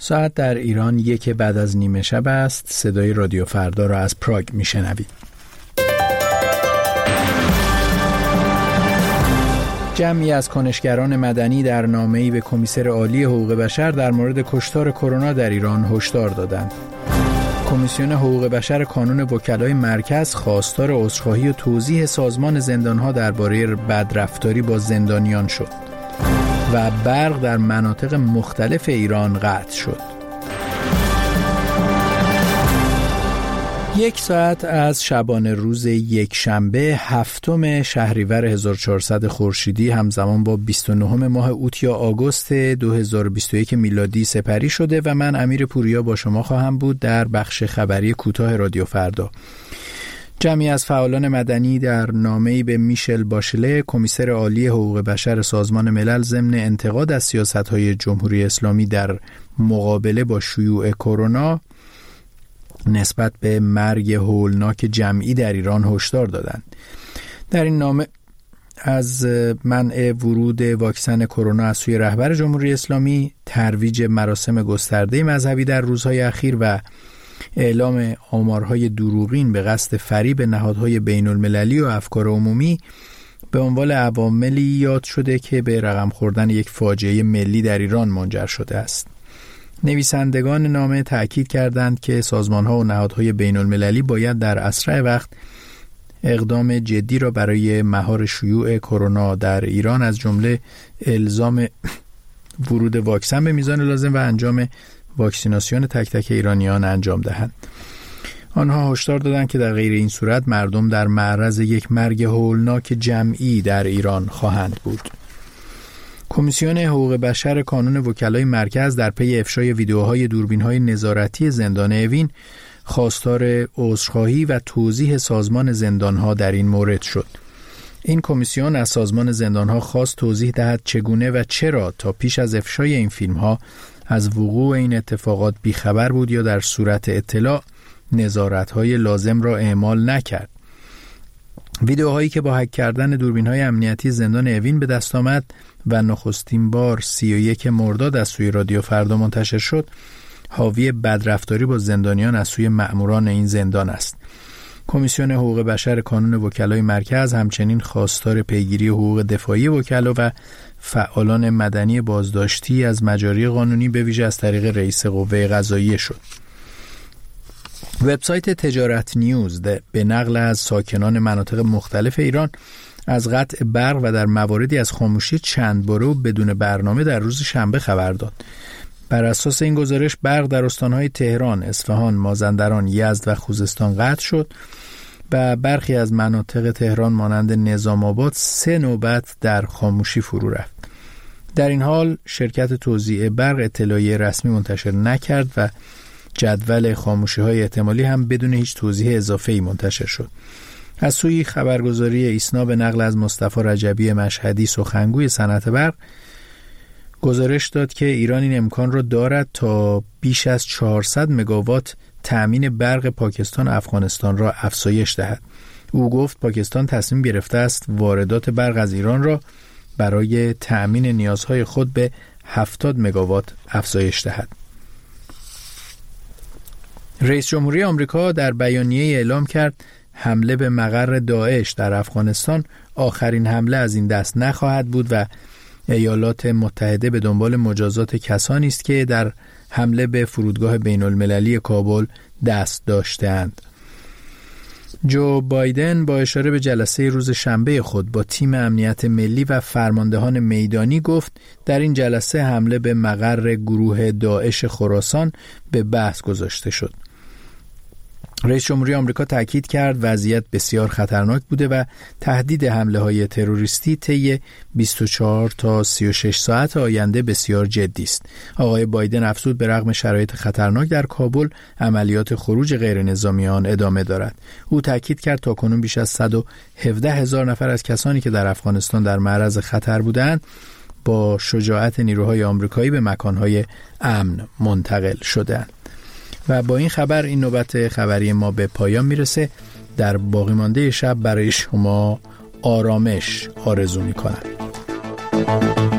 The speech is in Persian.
ساعت در ایران 1 بعد از نیمه شب است. صدای رادیو فردا را از پراگ میشنوید. جمعی از کنشگران مدنی در نامه‌ای به کمیسر عالی حقوق بشر در مورد کشتار کرونا در ایران هشدار دادند. کمیسیون حقوق بشر کانون وکلای مرکز خواستار عذرخواهی و توضیح سازمان زندان‌ها درباره بدرفتاری با زندانیان شد و برق در مناطق مختلف ایران قطع شد. 1 ساعت از شبانه روز یکشنبه 7 شهریور 1400 خورشیدی همزمان با 29 ماه اوت یا آگوست 2021 میلادی سپری شده و من امیر پوریا با شما خواهم بود در بخش خبری کوتاه رادیو فردا. جمعی از فعالان مدنی در نامه‌ای به میشل باشله، کمیسر عالی حقوق بشر سازمان ملل، ضمن انتقاد از سیاست‌های جمهوری اسلامی در مقابله با شیوع کرونا نسبت به مرگ هولناک جمعی در ایران هشدار دادند. در این نامه از منع ورود واکسن کرونا از سوی رهبر جمهوری اسلامی، ترویج مراسم گسترده مذهبی در روزهای اخیر و اعلام آمارهای دروغین به قصد فریب نهادهای بین المللی و افکار عمومی به عنوان عواملی یاد شده که به رقم خوردن یک فاجعه ملی در ایران منجر شده است. نویسندگان نامه تأکید کردند که سازمان‌ها و نهادهای بین المللی باید در اسرع وقت اقدام جدی را برای مهار شیوع کرونا در ایران از جمله الزام ورود واکسن به میزان لازم و انجام واکسیناسیون تک تک ایرانیان انجام دهند. آنها هشدار دادند که در غیر این صورت مردم در معرض یک مرگ هولناک جمعی در ایران خواهند بود. کمیسیون حقوق بشر کانون وکلای مرکز در پی افشای ویدیوهای دوربین‌های نظارتی زندان اوین خواستار عذرخواهی و توضیح سازمان زندان‌ها در این مورد شد. این کمیسیون از سازمان زندان‌ها خواست توضیح دهد چگونه و چرا تا پیش از افشای این فیلم‌ها از وقوع این اتفاقات بیخبر بود یا در صورت اطلاع نظارت‌های لازم را اعمال نکرد. ویدیوهایی که با هک کردن دوربین‌های امنیتی زندان اوین به دست آمد و نخستین بار 31 مرداد از سوی رادیو فردا منتشر شد، حاوی بدرفتاری با زندانیان از سوی مأموران این زندان است. کمیسیون حقوق بشر کانون وکلای مرکز همچنین خواستار پیگیری حقوق دفاعی وکلا و فعالان مدنی بازداشتی از مجاری قانونی به ویژه از طریق رئیس قوه قضاییه شد. وبسایت تجارت نیوز به نقل از ساکنان مناطق مختلف ایران از قطع برق و در مواردی از خاموشی چند باره و بدون برنامه در روز شنبه خبر داد. بر اساس این گزارش برق در استانهای تهران، اصفهان، مازندران، یزد و خوزستان قطع شد و برخی از مناطق تهران مانند نظام آباد 3 نوبت در خاموشی فرو رفت. در این حال شرکت توزیع برق اطلاعیه رسمی منتشر نکرد و جدول خاموشی‌های احتمالی هم بدون هیچ توضیح اضافه‌ای منتشر شد. از سوی خبرگزاری ایسنا به نقل از مصطفی رجبی مشهدی سخنگوی صنعت برق گزارش داد که ایران این امکان را دارد تا بیش از 400 مگاوات تأمین برق پاکستان و افغانستان را افزایش دهد. او گفت پاکستان تصمیم گرفته است واردات برق از ایران را برای تأمین نیازهای خود به 70 مگاوات افزایش دهد. رئیس جمهوری آمریکا در بیانیه اعلام کرد حمله به مقر داعش در افغانستان آخرین حمله از این دست نخواهد بود و ایالات متحده به دنبال مجازات کسانی است که در حمله به فرودگاه بین المللی کابل دست داشته‌اند. جو بایدن با اشاره به جلسه روز شنبه خود با تیم امنیت ملی و فرماندهان میدانی گفت در این جلسه حمله به مقر گروه داعش خراسان به بحث گذاشته شد. رئیس جمهوری آمریکا تاکید کرد وضعیت بسیار خطرناک بوده و تهدید حمله‌های تروریستی طی 24 تا 36 ساعت آینده بسیار جدی است. آقای بایدن افزود به رغم شرایط خطرناک در کابل عملیات خروج غیر نظامیان ادامه دارد. او تاکید کرد تاکنون بیش از 117,000 نفر از کسانی که در افغانستان در معرض خطر بودند با شجاعت نیروهای آمریکایی به مکانهای امن منتقل شدند. و با این خبر این نوبت خبری ما به پایان میرسه. در باقی مانده شب برای شما آرامش آرزو میکنم.